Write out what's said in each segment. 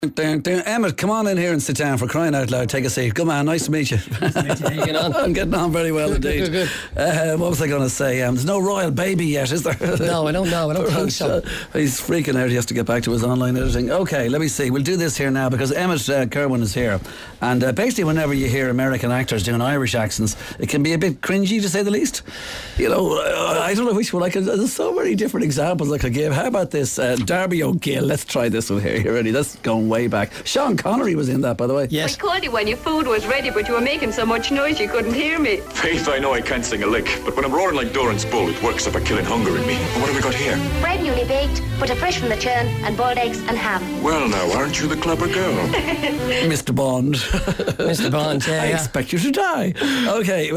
Emmett, come on in here and sit down, for crying out loud. Take a seat. Come on, nice to meet you. Nice to meet you. How you getting on? I'm getting on very well indeed. Good. What was I going to say? There's no royal baby yet, is there? No, I don't know. I don't think so. He's freaking out. He has to get back to his online editing. Okay, let me see. We'll do this here now because Emmett Kerwin is here. And basically whenever you hear American actors doing Irish accents, it can be a bit cringy, to say the least. You know, I don't know which one. There's so many different examples I could give. How about this? Darby O'Gill. Let's try this one here. You ready? That's going way back. Sean Connery was in that, by the way. Yes. I called you when your food was ready, but you were making so much noise you couldn't hear me. Faith, I know I can't sing a lick, but when I'm roaring like Doran's bull, it works up a killing hunger in me. And what have we got here? Bread newly baked, butter fresh from the churn, and boiled eggs and ham. Well, now, aren't you the clever girl? Mr. Bond. Mr. Bond, yeah. I expect you to die. Okay.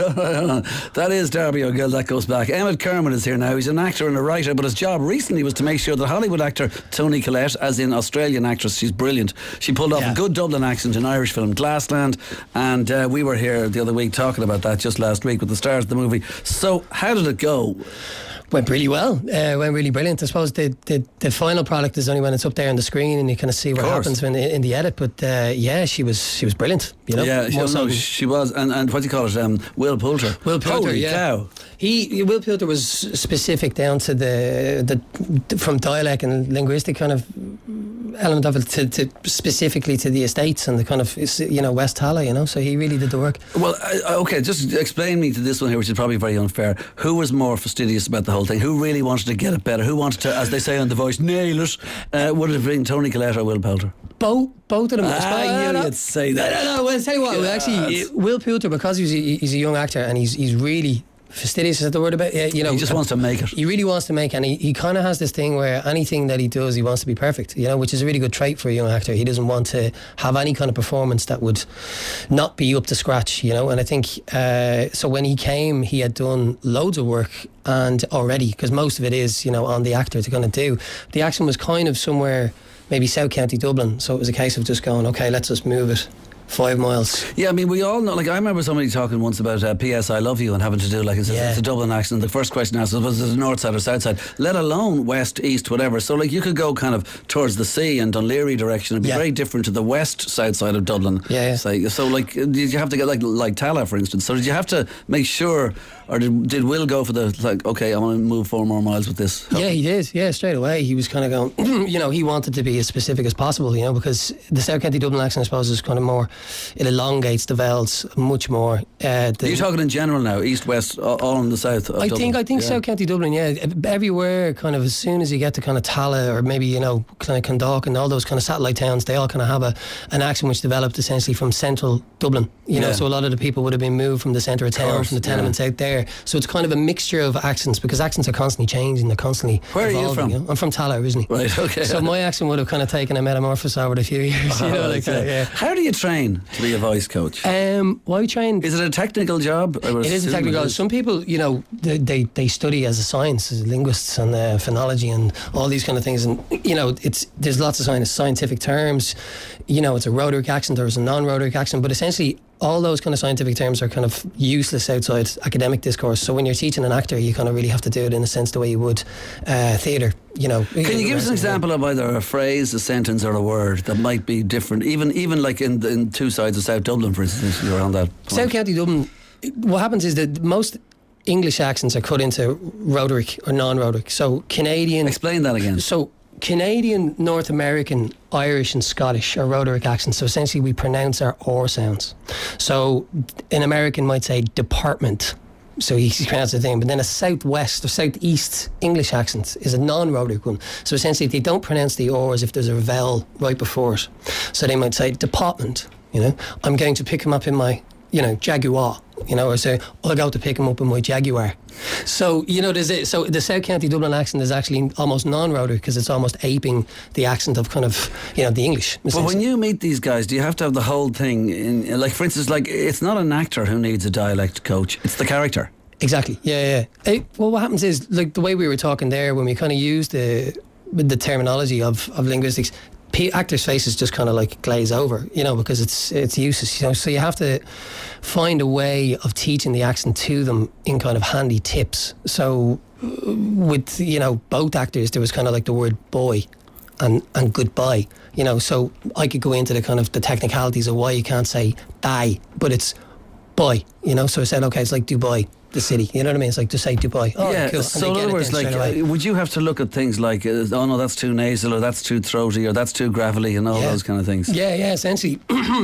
That is Darby O'Gill. That goes back. Emmett Kerman is here now. He's an actor and a writer, but his job recently was to make sure that Hollywood actor Toni Collette, as in Australian actress, she's brilliant. She pulled off a good Dublin accent in Irish film Glassland, and we were here the other week talking about that just last week with the stars of the movie. So how did it go? Went really well. Went really brilliant. I suppose the final product is only when it's up there on the screen and you kind of see what happens in the edit. But she was brilliant. You know, she was. And what do you call it? Will Poulter. Will Poulter, Holy cow. Will Poulter was specific down to the from dialect and linguistic kind of element of it to specifically to the estates and the kind of West Tala. So he really did the work. Well, okay, just explain me to this one here, which is probably very unfair. Who was more fastidious about the whole thing? Who really wanted to get it better? Who wanted to, as they say on The Voice, nail it? Would it have been Toni Collette or Will Poulter? Both of them. I knew you'd say that. No. Well, I'll tell you what. Actually, Will Poulter, because he's a young actor and he's really fastidious, is that the word about it? He just wants to make it. He really wants to make it, and he kind of has this thing where anything that he does, he wants to be perfect, which is a really good trait for a young actor. He doesn't want to have any kind of performance that would not be up to scratch, and I think so when he came, he had done loads of work and already, because most of it is on the actor to kind of do. The action was kind of somewhere maybe South County Dublin, so it was a case of just going, okay, let's just move it 5 miles. Yeah, I mean, we all know, I remember somebody talking once about P.S. I Love You and having to do it's a Dublin accent. The first question asked was it the north side or south side, let alone west, east, whatever. So you could go kind of towards the sea and Dunleary direction. It'd be very different to the west south side of Dublin. Yeah. So did you have to get like Tala, for instance? So did you have to make sure, or did Will go for the okay, I want to move 4 more miles with this? Yeah, he did. Yeah, straight away he was kind of going he wanted to be as specific as possible, because the South County Dublin accent, I suppose, is kind of more, it elongates the vowels much more. Are you talking in general now, east, west, all in the south of Dublin? I think South County Dublin, everywhere, kind of as soon as you get to kind of Tala or maybe kind of Clondalk and all those kind of satellite towns, they all kind of have an accent which developed essentially from central Dublin. So a lot of the people would have been moved from the centre of town, from the tenements out there. So it's kind of a mixture of accents, because accents are constantly changing, they're constantly Where evolving. Are you from? I'm from Tala originally. Right, okay. So my accent would have kind of taken a metamorphosis over the few years. How do you train to be a voice coach? Why train? Is it a technical job? It is a technical job. Some people, they study as a science, as linguists and phonology and all these kind of things, and there's lots of scientific terms. It's a rhetoric accent or it's a non-rhetoric accent, but essentially all those kind of scientific terms are kind of useless outside academic discourse. So when you're teaching an actor, you kind of really have to do it in a sense the way you would theatre. Can you give us an example of either a phrase, a sentence, or a word that might be different, even like in two sides of South Dublin, for instance, you're on that point. South County Dublin, what happens is that most English accents are cut into rhetoric or non-rhetoric. So Canadian... Explain that again. So Canadian, North American, Irish and Scottish are rhetoric accents. So essentially we pronounce our R sounds. So an American might say department. So he pronounces the thing. But then a southwest or southeast English accent is a non-rhetoric one. So essentially they don't pronounce the R as if there's a vowel right before it. So they might say department. I'm going to pick him up in my Jaguar, or say, I'll go to pick him up in my Jaguar. So, so the South County Dublin accent is actually almost non-rhetoric, because it's almost aping the accent of kind of, the English. But when you meet these guys, do you have to have the whole thing in, for instance, it's not an actor who needs a dialect coach, it's the character. Exactly, yeah. Well, what happens is, the way we were talking there, when we kind of use the terminology of linguistics, actors' faces just kind of glaze over, because it's useless, so you have to find a way of teaching the accent to them in kind of handy tips. So with both actors, there was kind of the word boy, and goodbye. You know, so I could go into the kind of the technicalities of why you can't say bye, but it's bye. You know, so I said, okay, it's like Dubai, the city. You know what I mean? It's like just say Dubai. Oh, yeah. cool. So in other words, like, would you have to look at things like, oh no, that's too nasal, or that's too throaty, or that's too gravelly, and all those kind of things? Yeah, essentially.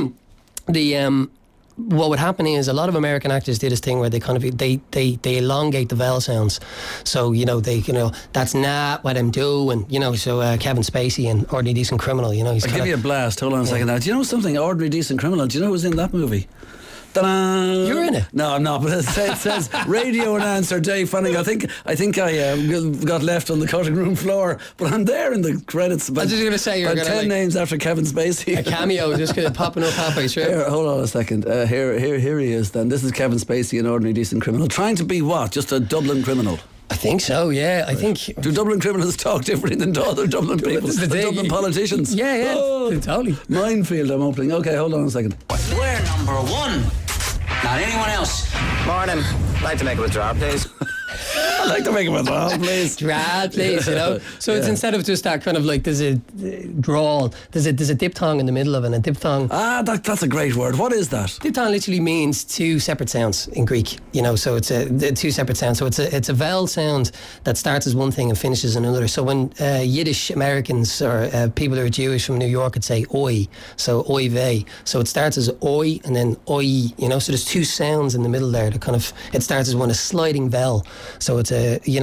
What would happen is a lot of American actors do this thing where they kind of they elongate the vowel sounds. So that's not what I'm doing. You know, so Kevin Spacey in Ordinary Decent Criminal. You know, I'll give you a blast. Hold on a second now. Do you know something? Ordinary Decent Criminal. Do you know who's in that movie? Ta-da! You're in it? No, I'm not. But it says radio announcer Dave Fanning. I think I got left on the cutting room floor, but I'm there in the credits. I was just going to say you're going to 10 names after Kevin Spacey. A cameo, just kind of popping up halfway through. Here, hold on a second. Here he is. Then this is Kevin Spacey in Ordinary Decent Criminal, trying to be what? Just a Dublin criminal. I think so, yeah. I think. Do Dublin criminals talk differently than other Dublin people? The Dublin politicians? Yeah. Oh, totally. Minefield I'm opening. Okay, hold on a second. We're number one. Not anyone else. Morning. Like to make a withdrawal, please. I'd like to make a withdrawal, please. Withdrawal, please, you know. So it's instead of just that kind of like, there's a drawl, there's a diphthong in the middle of it, and a diphthong. That's a great word. What is that? Diphthong literally means two separate sounds in Greek, you know, so it's two separate sounds. So it's a vowel sound that starts as one thing and finishes another. So when Yiddish Americans or people who are Jewish from New York would say oi, so oi vey. So it starts as oi and then oi, you know, so there's two sounds in the middle there that kind of, it starts as one, a sliding vowel. So it's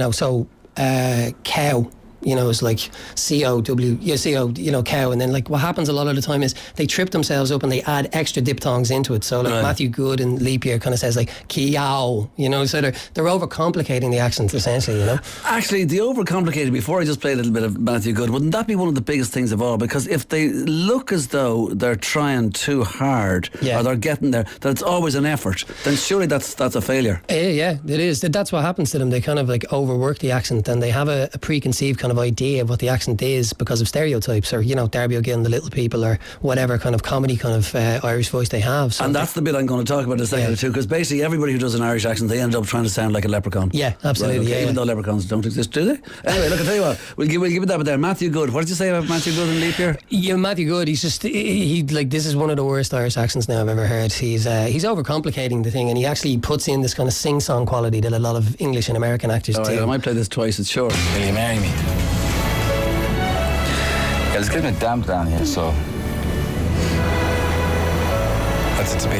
cow, you know, is like C-O-W, C-O, you know, cow. And then like what happens a lot of the time is they trip themselves up and they add extra diphthongs into it. So like Matthew Good in Leap Year kind of says like Kiao, you know, so they're overcomplicating the accent essentially, you know. Actually, the overcomplicated, before I just play a little bit of Matthew Good, wouldn't that be one of the biggest things of all? Because if they look as though they're trying too hard or they're getting there, that it's always an effort, then surely that's a failure. Yeah, it is. That's what happens to them. They kind of like overwork the accent and they have a preconceived kind of idea of what the accent is because of stereotypes, or you know, Darby O'Gill and the Little People, or whatever kind of comedy kind of Irish voice they have. So and that's the bit I'm going to talk about in a second or two, because basically everybody who does an Irish accent, they end up trying to sound like a leprechaun. Yeah, absolutely. Right, okay, even though leprechauns don't exist, do they? Anyway, look, I'll tell you what, we'll give it that bit there. Matthew Good, what did you say about Matthew Good in Leap Year? Yeah, Matthew Good, he's just he like, this is one of the worst Irish accents now I've ever heard. He's overcomplicating the thing, and he actually puts in this kind of sing-song quality that a lot of English and American actors do. Right, I might play this twice, it's short. Will you marry me? Yeah, it's getting a bit damp down here, so what's it to be?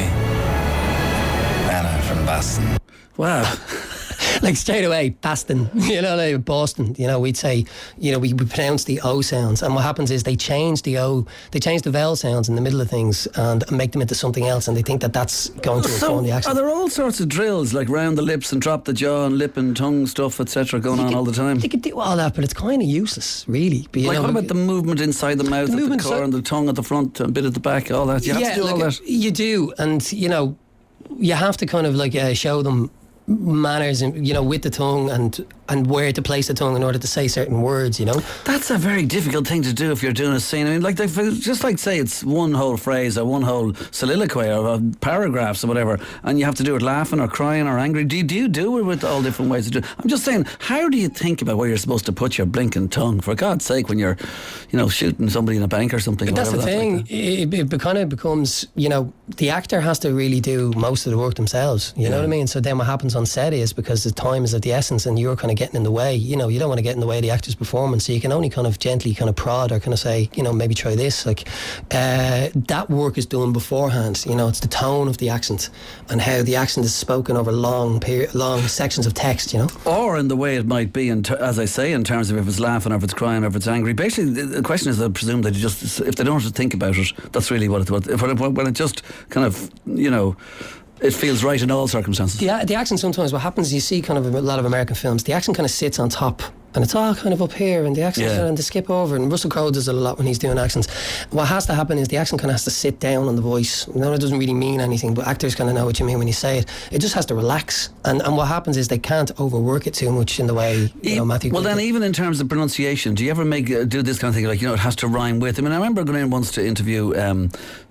Anna from Boston. Wow. Like straight away, Boston, you know, like Boston, you know, we'd say, you know, we pronounce the O sounds, and what happens is they change the vowel sounds in the middle of things and make them into something else, and they think that that's going to inform the accent. Are there all sorts of drills like round the lips and drop the jaw and lip and tongue stuff, etc., going on all the time? You could do all that, but it's kind of useless, really. But, like, what about the movement inside the mouth, the core, and the tongue at the front, a bit at the back, all that? You have to do all that. You do, and you know, you have to kind of like show them manners, and you know, with the tongue and where to place the tongue in order to say certain words, you know. That's a very difficult thing to do if you're doing a scene. I mean, like, just like say it's one whole phrase or one whole soliloquy or paragraphs or whatever, and you have to do it laughing or crying or angry. Do you do it with all different ways to do it? I'm just saying, how do you think about where you're supposed to put your blinking tongue, for God's sake, when you're, you know, shooting somebody in a bank or something? But that's the thing. Like it kind of becomes, you know, the actor has to really do most of the work themselves. You know what I mean? So then what happens on set is, because the time is of the essence and you're kind of getting in the way, you know, you don't want to get in the way of the actor's performance, so you can only kind of gently kind of prod or kind of say, you know, maybe try this, like that work is done beforehand. You know, it's the tone of the accent and how the accent is spoken over long sections of text, you know, or in the way it might be, as I say, in terms of if it's laughing or if it's crying or if it's angry. Basically the question is, I presume that you just, if they don't have to think about it, that's really what it's when it just kind of, you know, it feels right in all circumstances. The accent sometimes, what happens, you see kind of a lot of American films, the accent kind of sits on top and it's all kind of up here, and the accent and they skip over, and Russell Crowe does it a lot when he's doing accents. What has to happen is the accent kind of has to sit down on the voice. No, it doesn't really mean anything, but actors kind of know what you mean when you say it. It just has to relax, and what happens is they can't overwork it too much in the way, you know, Matthew. Well, then even in terms of pronunciation, do you ever do this kind of thing, like, you know, it has to rhyme with? I mean, I remember going in once to interview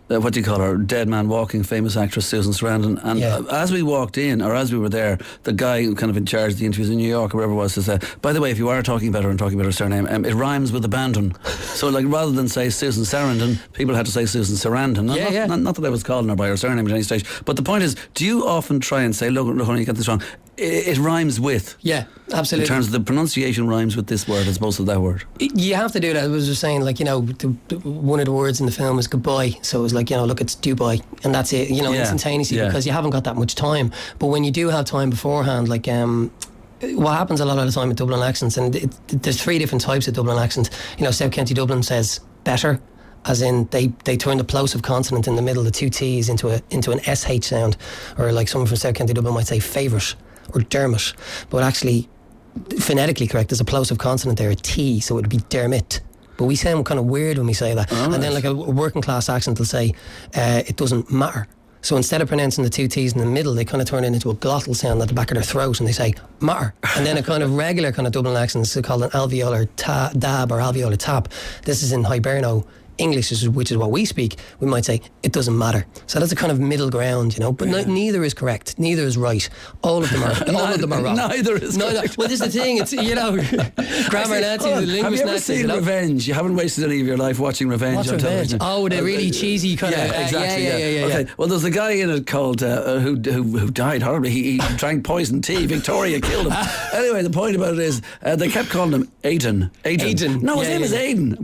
what do you call her, Dead Man Walking, famous actress Susan Sarandon, and as we walked in, or as we were there, the guy who kind of in charge of the interviews in New York or wherever it was says, by the way, if you are talking about her and talking about her surname, it rhymes with abandon. So like rather than say Susan Sarandon, people had to say Susan Sarandon. Not that I was calling her by her surname at any stage, but the point is, do you often try and say, look honey, you got this wrong, it rhymes with? Yeah, absolutely. In terms of the pronunciation rhymes with this word as opposed to that word. You have to do that. I was just saying, like, one of the words in the film is goodbye, so it was like, look, it's Dubai, and that's it, instantaneously, because you haven't got that much time. But when you do have time beforehand, like what happens a lot of the time with Dublin accents, and there's 3 different types of Dublin accents. South County Dublin says better, as in they turn the plosive consonant in the middle, the 2 T's, into an SH sound, or like someone from South County Dublin might say favourite or Dermot, but actually phonetically correct, there's a plosive consonant there, a T, so it would be Dermot. But we sound kind of weird when we say that. And then like a working class accent will say it doesn't matter. So instead of pronouncing the 2 T's in the middle, they kind of turn it into a glottal sound at the back of their throat, and they say matter. And then a kind of regular kind of Dublin accent is called an alveolar dab or alveolar tap. This is in Hiberno English, which is what we speak. We might say it doesn't matter. So that's a kind of middle ground, but neither is correct, neither is right. All of them are wrong. Neither is correct. Well, this is the thing. It's grammar Nazis, linguist Nazis. Have you ever seen Revenge? You haven't wasted any of your life watching Revenge. What's on Revenge? television. Oh, the really cheesy kind of. Exactly. Yeah. Okay. Well, there's a guy in it called who died horribly. He drank poison tea. Victoria killed him. Anyway, the point about it is they kept calling him Aidan. No, his name is Aidan.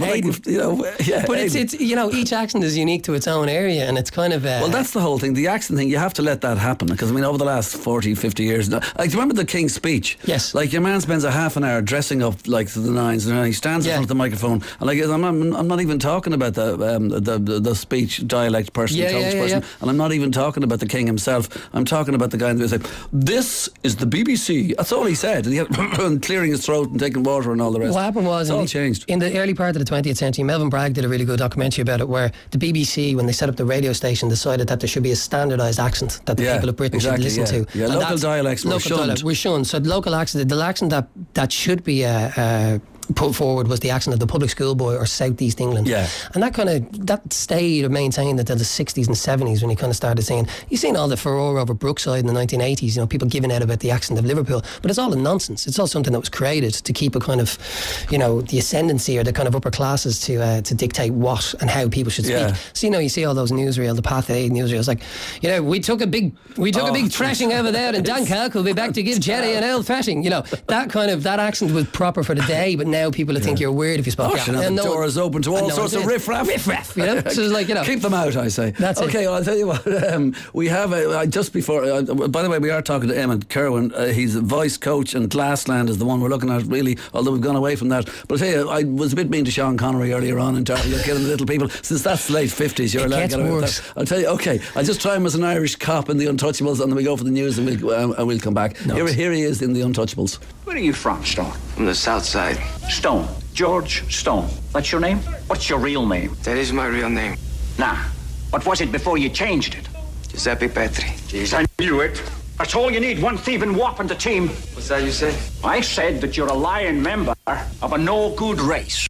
But it's each accent is unique to its own area, and it's kind of well, that's the whole thing, the accent thing. You have to let that happen, because I mean over the last 40-50 years, like, do you remember the King's Speech? Yes. Like, your man spends a half an hour dressing up like to the nines, and he stands in front of the microphone, and like I'm not even talking about the speech dialect person, person, and I'm not even talking about the King himself. I'm talking about the guy who was like, this is the BBC. That's all he said, and he had clearing his throat and taking water and all the rest. What happened was, it's all changed. In the early part of the 20th century, Melvin Bragg did a really good documentary about it, where the BBC, when they set up the radio station, decided that there should be a standardised accent that the people of Britain should listen to. Yeah, and local dialects were shunned. So the local accent, the accent that should be put forward was the accent of the public school boy or Southeast England. Yeah. And that stayed or maintained until the 60s and 70s, when he kind of started saying, you've seen all the furore over Brookside in the 1980s, people giving out about the accent of Liverpool, but it's all a nonsense. It's all something that was created to keep a kind of, the ascendancy or the kind of upper classes to dictate what and how people should speak. So, you see all those newsreels, the Path 8 newsreels, like, we took a big thrashing over there, and Dan Calc will be back to give Jerry an old thrashing. That accent was proper for the day, but now people would think you're weird if you spoke. The door is open to all sorts of riff-raff. So it's like, keep them out, I say. That's okay, well, I'll tell you what, we have just before, by the way, we are talking to Emmett Kerwin. He's a voice coach, and Glassland is the one we're looking at, really, although we've gone away from that. But I'll tell you, I was a bit mean to Sean Connery earlier on in terms of killing the little people. Since that's the late 50s, you're allowed to get away with that. I'll tell you, okay, I'll just try him as an Irish cop in The Untouchables, and then we go for the news, and we'll come back. Here he is in The Untouchables. Where are you from, Stone? From the south side. Stone. George Stone. That's your name? What's your real name? That is my real name. Nah. What was it before you changed it? Giuseppe Petri. Jeez, I knew it. That's all you need, one thieving wop on the team. What's that you say? I said that you're a lying member of a no-good race.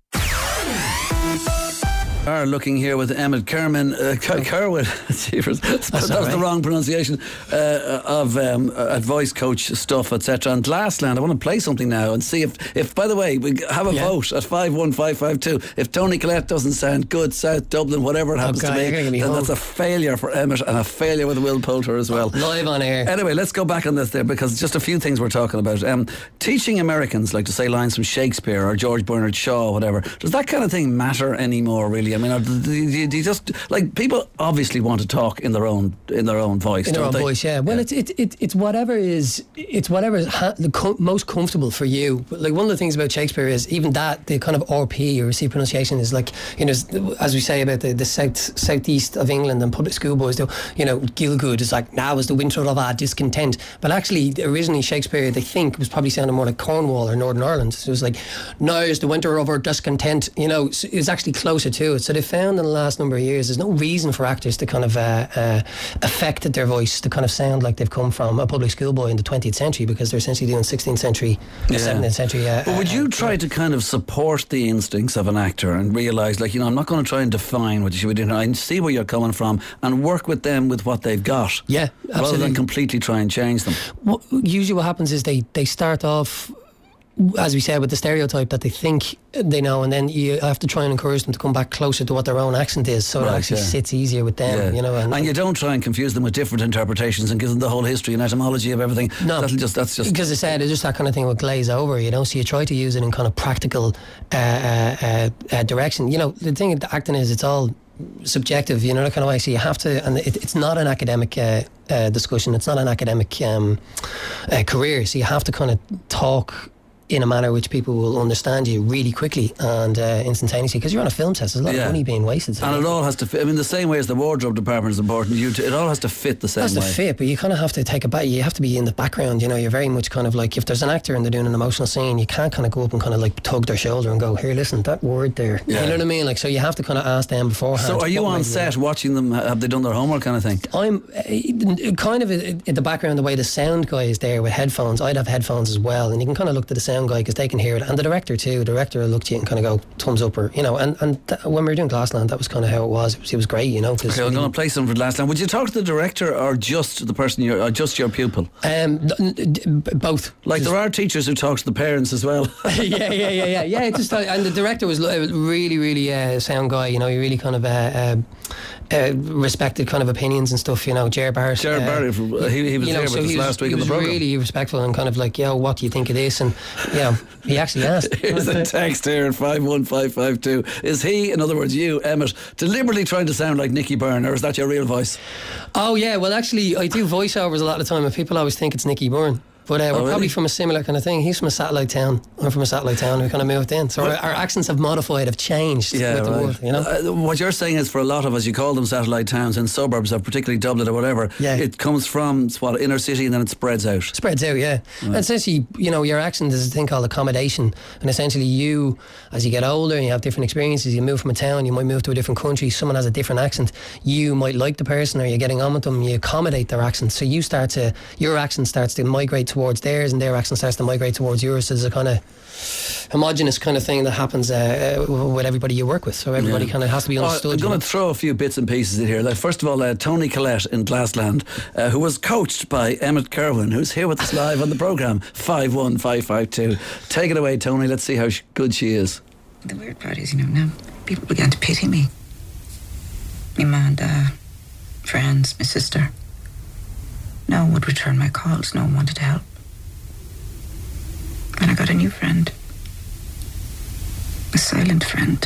Are looking here with Emmett Kerwin. That's the wrong pronunciation of voice coach stuff, etc. And Glassland, I want to play something now and see if by the way, we have a vote at 51552. If Tony Collette doesn't sound good, South Dublin, whatever it happens to be, then that's a failure for Emmett and a failure with Will Poulter as well. Live on air. Anyway, let's go back on this there, because just a few things we're talking about. Teaching Americans like to say lines from Shakespeare or George Bernard Shaw, whatever. Does that kind of thing matter anymore, really? I mean, do you just, like, people obviously want to talk in their own voice, in their own voice, yeah. Well, it's whatever is most comfortable for you. But like, one of the things about Shakespeare is even that the kind of RP or received pronunciation is like, as we say about the southeast of England and public school boys do, Gilgood is like, now is the winter of our discontent. But actually, originally Shakespeare, they think, was probably sounding more like Cornwall or Northern Ireland. So it was like, now is the winter of our discontent. It's actually closer to it. So they found in the last number of years there's no reason for actors to kind of affect their voice to kind of sound like they've come from a public schoolboy in the 20th century, because they're essentially doing 16th century, 17th century. But would you try to kind of support the instincts of an actor and realise, like, I'm not going to try and define what you should be doing. I see where you're coming from and work with them with what they've got. Yeah, absolutely. Rather than completely try and change them. Usually what happens is they start off, as we said, with the stereotype that they think they know, and then you have to try and encourage them to come back closer to what their own accent is, so it actually sits easier with them. And you don't try and confuse them with different interpretations and give them the whole history and etymology of everything. No, that's just because I said it's just that kind of thing will glaze over, so you try to use it in kind of practical direction. The thing with acting is it's all subjective, that kind of way. So you have to, and it's not an academic discussion. It's not an academic career. So you have to kind of talk in a manner which people will understand you really quickly and instantaneously, because you're on a film set. There's a lot of money being wasted. So and it all has to fit. I mean, the same way as the wardrobe department is important, it all has to fit the same way. It has to fit, but you kind of have to take a back. You have to be in the background. You're very much kind of like, if there's an actor and they're doing an emotional scene, you can't kind of go up and kind of like tug their shoulder and go, here, listen, that word there. You know what I mean? Like, so you have to kind of ask them beforehand. So are you on set watching them? Have they done their homework kind of thing? I'm kind of in the background, the way the sound guy is there with headphones. I'd have headphones as well, and you can kind of look to the sound guy because they can hear it, and the director too. The director will look to you and kind of go thumbs up, or and when we were doing Glassland, that was kind of how it was. It was great, Okay, I'm going to play some for Glassland. Would you talk to the director or just the person or just your pupil? Both. Like, there are teachers who talk to the parents as well. Yeah. Just and the director was really sound guy. He really kind of respected kind of opinions and stuff. Ger Barrett. Ger Barrett, he was there with us last week in the programme. He was really respectful and kind of like, what do you think of this? And he actually asked. Here's a text here at 51552. Is he, in other words you, Emmett, deliberately trying to sound like Nicky Byrne, or is that your real voice? Oh yeah, well actually I do voiceovers a lot of the time and people always think it's Nicky Byrne. But we're probably from a similar kind of thing. He's from a satellite town. I'm from a satellite town. We kind of moved in. So our accents have modified, have changed with the world, what you're saying is, for a lot of us, you call them satellite towns in suburbs, or particularly Dublin or whatever, it comes from, inner city, and then it spreads out. Spreads out, yeah. And essentially, your accent is a thing called accommodation. And essentially you, as you get older and you have different experiences, you move from a town, you might move to a different country, someone has a different accent, you might like the person or you're getting on with them, you accommodate their accent. So your accent starts to migrate towards theirs and their accent starts to migrate towards yours. So there's a kind of homogenous kind of thing that happens with everybody you work with. So everybody kind of has to be understood. I'm going to throw a few bits and pieces in here. Like, first of all, Tony Collette in Glassland, who was coached by Emmett Kerwin, who's here with us live on the programme. 51552. Take it away, Tony. Let's see how good she is. The weird part is, now people began to pity me. My mum, dad, friends, my sister. No one would return my calls. No one wanted to help. And I got a new friend. A silent friend.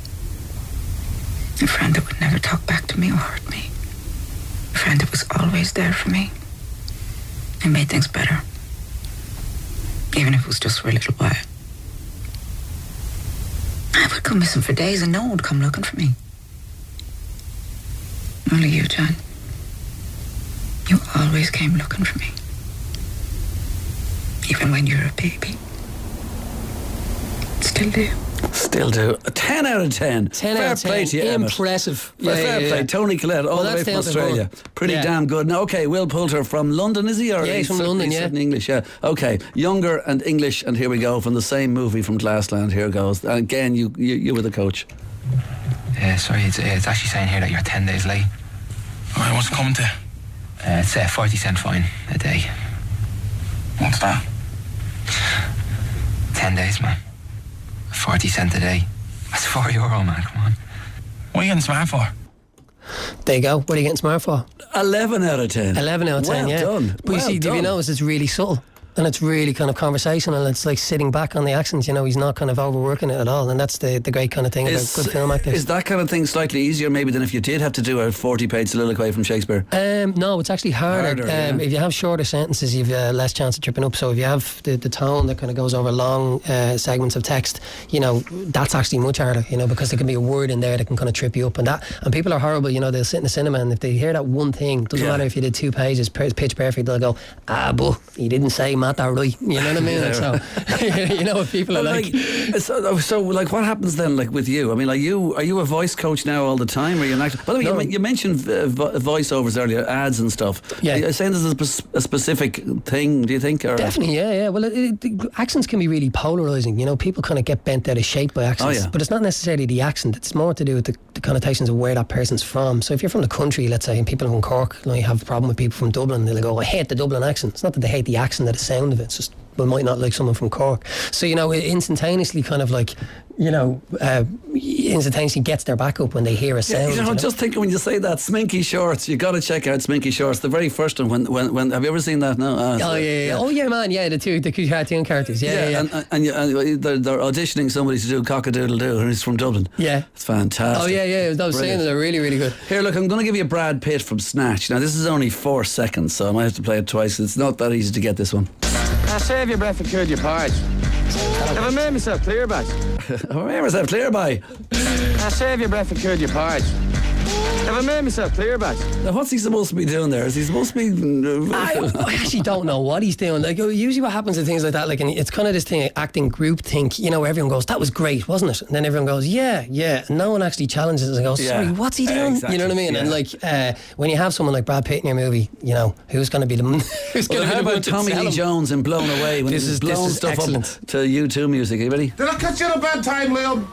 A friend that would never talk back to me or hurt me. A friend that was always there for me. And made things better. Even if it was just for a little while. I would go missing for days and no one would come looking for me. Only you, John. You always came looking for me. Even when you were a baby. Still do. Still do. A 10 out of 10. 10 fair out of 10. play to you, Emmett. Impressive. Fair play. Tony Collette, all the way from Australia. Pretty damn good. Now, okay, Will Poulter from London, is he? Or he's from London, in English, Okay, younger and English, and here we go, from the same movie from Glassland. Here goes. And again, you were the coach. Sorry, it's actually saying here that you're 10 days late. Alright, what's it coming to? It's a 40-cent fine a day. What's that? 10 days, man. 40 cents a day. That's €4, man, come on. What are you getting smart for? There you go. What are you getting smart for? 11 out of 10. 11 out of 10, well done. But you see, do you notice it's really subtle? And it's really kind of conversational. It's like sitting back on the accent, he's not kind of overworking it at all. And that's the great kind of thing about good film actors. Is that kind of thing slightly easier maybe than if you did have to do a 40-page soliloquy from Shakespeare? No, it's actually harder. If you have shorter sentences, you've less chance of tripping up. So if you have the tone that kind of goes over long segments of text, that's actually much harder, because there can be a word in there that can kind of trip you up. And people are horrible, they'll sit in the cinema and if they hear that one thing, doesn't matter if you did 2 pages, pitch perfect, they'll go, but he didn't say at that right. You know what I mean? Yeah. So, you know what people are like. So, like, what happens then, like, with you? I mean, are you a voice coach now all the time? Or are you an actor? By the way, No. you mentioned voiceovers earlier, ads and stuff. Yeah. Are you saying this is a specific thing, do you think? Or? Definitely, yeah. Well, accents can be really polarising. You know, people kind of get bent out of shape by accents. Oh, yeah. But it's not necessarily the accent. It's more to do with the connotations of where that person's from. So if you're from the country, let's say, and people from Cork, you have a problem with people from Dublin, they'll go, I hate the Dublin accent. It's not that they hate the accent or the sound of it. It's just, we might not like someone from Cork. So, you know, it instantaneously kind of like, you know, instantaneously gets their back up when they hear a sound. Yeah, you know, just thinking when you say that, Sminky Shorts, you got to check out Sminky Shorts. The very first one, when have you ever seen that? No. Oh yeah, man. Yeah, the two cartoon characters. Yeah. And they're auditioning somebody to do Cock-a-Doodle-Doo, who's from Dublin. Yeah, it's fantastic. Oh yeah. I was saying they're really, really good. Here, look, I'm going to give you Brad Pitt from Snatch. Now, this is only 4 seconds, so I might have to play it twice. It's not that easy to get this one. I save your breath and cured your porridge. Have I made myself clear, by? Have I made myself clear, by? I save your breath and cured your porridge. Have I made myself clear, by? Now, what's he supposed to be doing there? Is he supposed to be... I actually don't know what he's doing. Like, usually what happens with things like that, like, and it's kind of this thing, acting group think, you know, where everyone goes, that was great, wasn't it? And then everyone goes, yeah. And no one actually challenges it and goes, sorry, what's he doing? Exactly. You know what I mean? Yeah. And like, when you have someone like Brad Pitt in your movie, you know, who's going to be the how about Tommy Lee Jones in Blown Away when he's blowing stuff excellent. up to U2 music? Are you ready? Did I catch you at a bad time, Liam?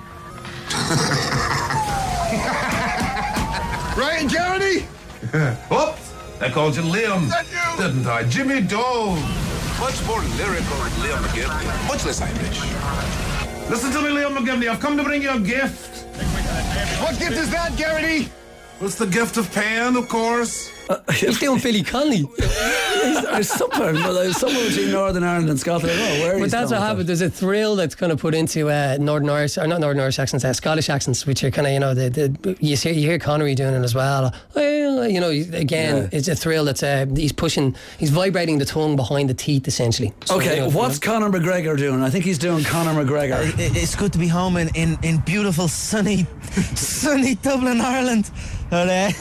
Right, Garrity? Oops, I called you Liam. Didn't I? Jimmy Dove. Much more lyrical than Liam McGivney. Much less Irish. Listen to me, Liam McGivney. I've come to bring you a gift. What gift is that, Garrity? What's the gift of pain, of course? He's doing Billy Connolly. There's somewhere between Northern Ireland and Scotland. But that's what happened. There's a thrill that's kind of put into Northern Irish, or not Northern Irish accents, Scottish accents, which are kind of, you know, you hear Connery doing it as well. Well, you know, again, it's a thrill that's he's vibrating the tongue behind the teeth, essentially. So, okay, you know, what's Conor McGregor doing? I think he's doing Conor McGregor. It's good to be home in beautiful sunny Dublin, Ireland. But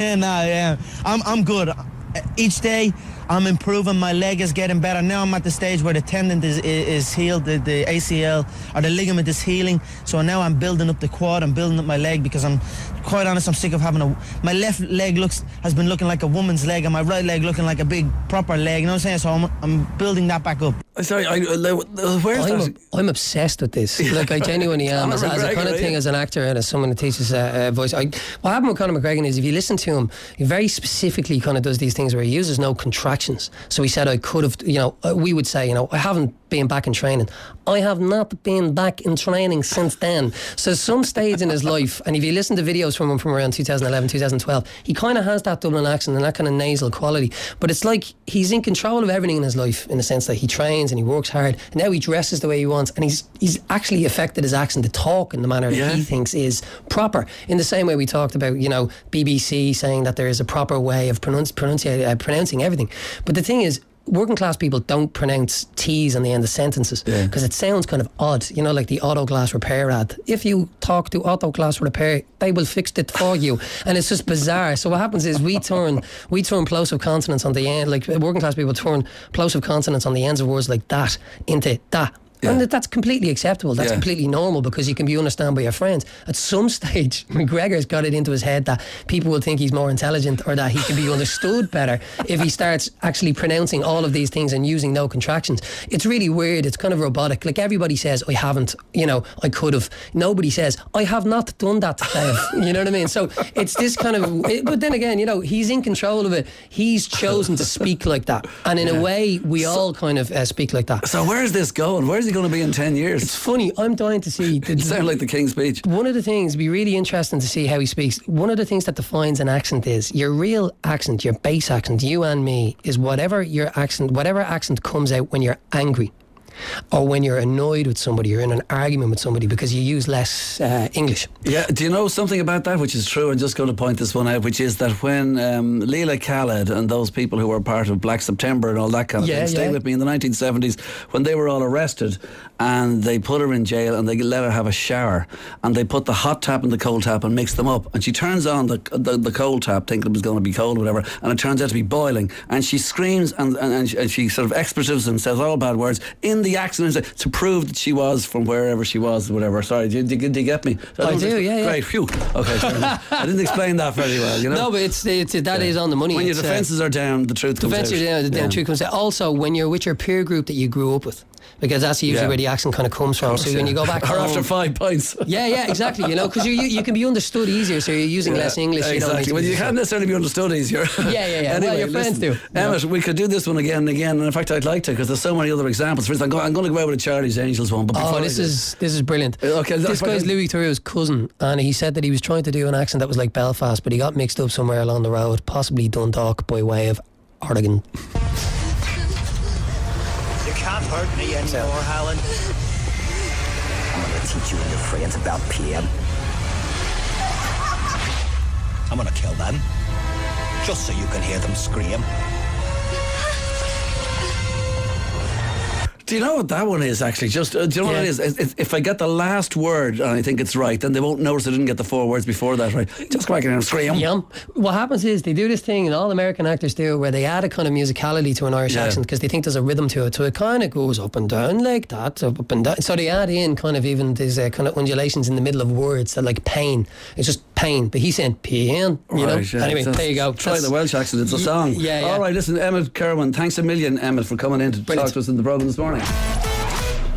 I'm good. Each day I'm improving. My leg is getting better. Now I'm at the stage where the tendon is healed, the ACL or the ligament is healing. So now I'm building up the quad. I'm building up my leg because I'm quite honest. I'm sick of having my left leg has been looking like a woman's leg and my right leg looking like a big proper leg. You know what I'm saying? So I'm building that back up. Sorry, where's that? I'm obsessed with this. Like, I genuinely am. As a kind of thing, as an actor and as someone who teaches voice. What happened with Conor McGregor is, if you listen to him, he very specifically kind of does these things where he uses no contractions. So he said, I could have, you know, we would say, you know, I haven't been back in training. I have not been back in training since then. So some stage in his life, and if you listen to videos from him from around 2011, 2012, he kind of has that Dublin accent and that kind of nasal quality. But it's like he's in control of everything in his life, in the sense that he trains and he works hard, and now he dresses the way he wants, and he's actually affected his accent to talk in the manner that he thinks is proper. In the same way we talked about, you know, BBC saying that there is a proper way of pronouncing everything. But the thing is, working class people don't pronounce T's on the end of sentences because it sounds kind of odd, you know, like the Auto Glass Repair ad. If you talk to Auto Glass Repair, they will fix it for you. And it's just bizarre. So what happens is we turn plosive consonants on the end, like working class people turn plosive consonants on the ends of words like that into that. Yeah. And that's completely acceptable. That's completely normal because you can be understood by your friends. At some stage, McGregor's got it into his head that people will think he's more intelligent or that he can be understood better if he starts actually pronouncing all of these things and using no contractions. It's really weird. It's kind of robotic. Like, everybody says, I haven't, you know, I could have. Nobody says, I have not done that, Dave. You know what I mean? So it's this kind of... But then again, you know, he's in control of it. He's chosen to speak like that. And in a way, we all kind of speak like that. So where's this going? Where's he going to be in 10 years? It's funny, I'm dying to see. It sounds like the King's Speech. One of the things, it'd be really interesting to see how he speaks. One of the things that defines an accent is your real accent, your base accent, you and me, is whatever accent comes out when you're angry. or when you're annoyed with somebody, you're in an argument with somebody because you use less English. Yeah, do you know something about that which is true? I'm just going to point this one out, which is that when Leela Khaled and those people who were part of Black September and all that kind of thing, stay with me, in the 1970s, when they were all arrested and they put her in jail and they let her have a shower and they put the hot tap and the cold tap and mix them up, and she turns on the cold tap thinking it was going to be cold or whatever, and it turns out to be boiling, and she screams and she sort of expletives and says all bad words in the accident to prove that she was from wherever she was or whatever. Sorry, do you get me? I do, yeah. Great, phew. Okay, I didn't explain that very well, you know. No, but that is on the money. When your defences are down, the truth comes out. Defences are down, the truth comes out. Also, when you're with your peer group that you grew up with, because that's usually where the accent kind of comes from. So when you go back or home, after 5 pints. Yeah, exactly. You know, because you can be understood easier, so you're using less English. Exactly. Well, you can't necessarily be understood easier. Yeah. Anyway, well, your friends do. Emmett, we could do this one again and again, and in fact, I'd like to, because there's so many other examples. For instance, I'm going to go out with a Charlie's Angels one. But this is brilliant. Okay, this guy's Louis Theroux's cousin, and he said that he was trying to do an accent that was like Belfast, but he got mixed up somewhere along the road, possibly Dundalk by way of Oregon. You can't hurt me anymore, Helen. I'm gonna teach you and your friends about PM. I'm gonna kill them, just so you can hear them scream. Do you know what that one is, actually? Just, do you know what it is? If I get the last word and I think it's right, then they won't notice I didn't get the 4 words before that right. Just go back and scream. Yeah. What happens is they do this thing, and all American actors do, where they add a kind of musicality to an Irish accent because they think there's a rhythm to it. So it kind of goes up and down like that, up and down. So they add in kind of even these kind of undulations in the middle of words that like pain. It's just pain, but he's saying pain, you know? Yeah. Anyway, there you go. Try the Welsh accent, it's a song. Yeah. All right, listen, Emmett Kerwin, thanks a million, Emmett, for coming in to talk to us in the programme this morning.